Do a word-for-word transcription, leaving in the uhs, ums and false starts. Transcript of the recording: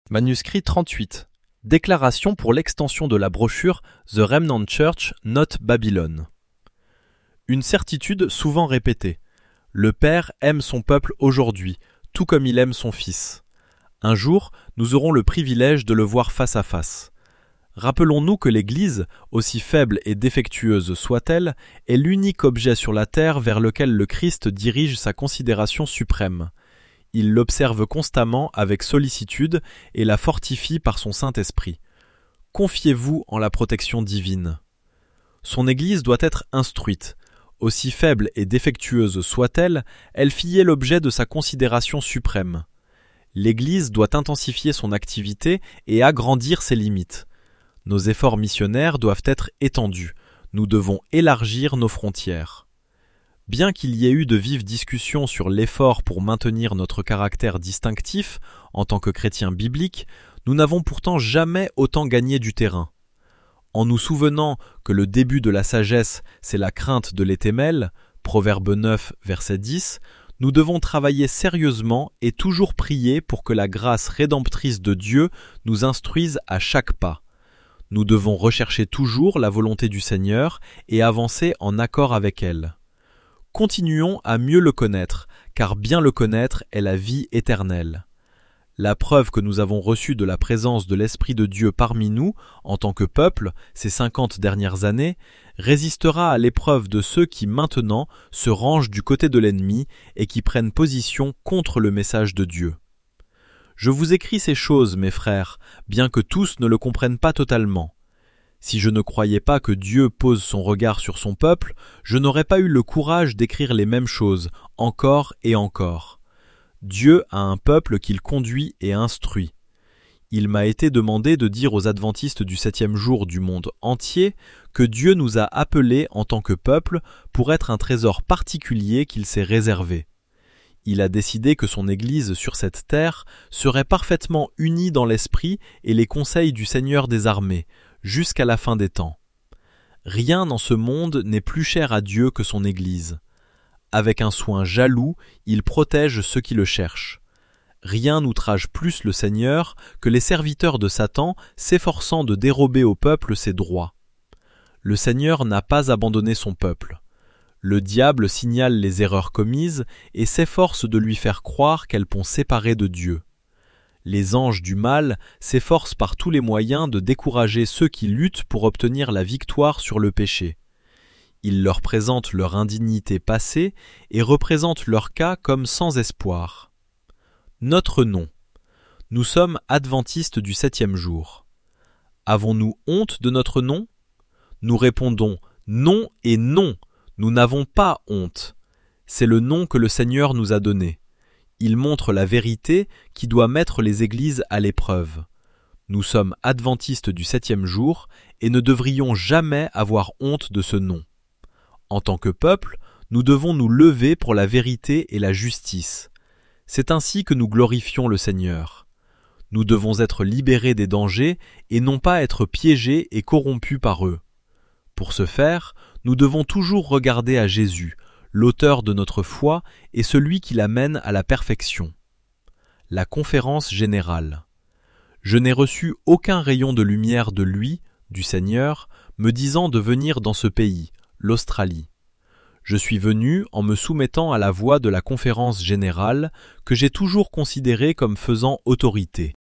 Manuscrit trente-huit. Déclaration pour l'extension de la brochure The Remnant Church, Not Babylon. Une certitude souvent répétée. Le Père aime son peuple aujourd'hui, tout comme il aime son Fils. Un jour, nous aurons le privilège de le voir face à face. Rappelons-nous que l'Église, aussi faible et défectueuse soit-elle, est l'unique objet sur la terre vers lequel le Christ dirige sa considération suprême. Il l'observe constamment avec sollicitude et la fortifie par son Saint-Esprit. Confiez-vous en la protection divine. Son Église doit être instruite. Aussi faible et défectueuse soit-elle, elle y est l'objet de sa considération suprême. L'Église doit intensifier son activité et agrandir ses limites. Nos efforts missionnaires doivent être étendus. Nous devons élargir nos frontières. Bien qu'il y ait eu de vives discussions sur l'effort pour maintenir notre caractère distinctif en tant que chrétiens bibliques, nous n'avons pourtant jamais autant gagné du terrain. En nous souvenant que le début de la sagesse, c'est la crainte de l'Éternel, Proverbe neuf, verset dix, nous devons travailler sérieusement et toujours prier pour que la grâce rédemptrice de Dieu nous instruise à chaque pas. Nous devons rechercher toujours la volonté du Seigneur et avancer en accord avec elle. Continuons à mieux le connaître, car bien le connaître est la vie éternelle. La preuve que nous avons reçue de la présence de l'Esprit de Dieu parmi nous, en tant que peuple, ces cinquante dernières années, résistera à l'épreuve de ceux qui maintenant se rangent du côté de l'ennemi et qui prennent position contre le message de Dieu. Je vous écris ces choses, mes frères, bien que tous ne le comprennent pas totalement. Si je ne croyais pas que Dieu pose son regard sur son peuple, je n'aurais pas eu le courage d'écrire les mêmes choses, encore et encore. Dieu a un peuple qu'il conduit et instruit. Il m'a été demandé de dire aux adventistes du septième jour du monde entier que Dieu nous a appelés en tant que peuple pour être un trésor particulier qu'il s'est réservé. Il a décidé que son Église sur cette terre serait parfaitement unie dans l'esprit et les conseils du Seigneur des armées, jusqu'à la fin des temps. Rien dans ce monde n'est plus cher à Dieu que son Église. Avec un soin jaloux, il protège ceux qui le cherchent. Rien n'outrage plus le Seigneur que les serviteurs de Satan s'efforçant de dérober au peuple ses droits. Le Seigneur n'a pas abandonné son peuple. Le diable signale les erreurs commises et s'efforce de lui faire croire qu'elles l'ont séparé de Dieu. Les anges du mal s'efforcent par tous les moyens de décourager ceux qui luttent pour obtenir la victoire sur le péché. Ils leur présentent leur indignité passée et représentent leur cas comme sans espoir. Notre nom. Nous sommes adventistes du septième jour. Avons-nous honte de notre nom ? Nous répondons non et non. Nous n'avons pas honte. C'est le nom que le Seigneur nous a donné. Il montre la vérité qui doit mettre les églises à l'épreuve. Nous sommes adventistes du septième jour et ne devrions jamais avoir honte de ce nom. En tant que peuple, nous devons nous lever pour la vérité et la justice. C'est ainsi que nous glorifions le Seigneur. Nous devons être libérés des dangers et non pas être piégés et corrompus par eux. Pour ce faire, nous devons toujours regarder à Jésus, l'auteur de notre foi et celui qui l'amène à la perfection. La conférence générale. Je n'ai reçu aucun rayon de lumière de lui, du Seigneur, me disant de venir dans ce pays, l'Australie. Je suis venu en me soumettant à la voix de la conférence générale que j'ai toujours considérée comme faisant autorité.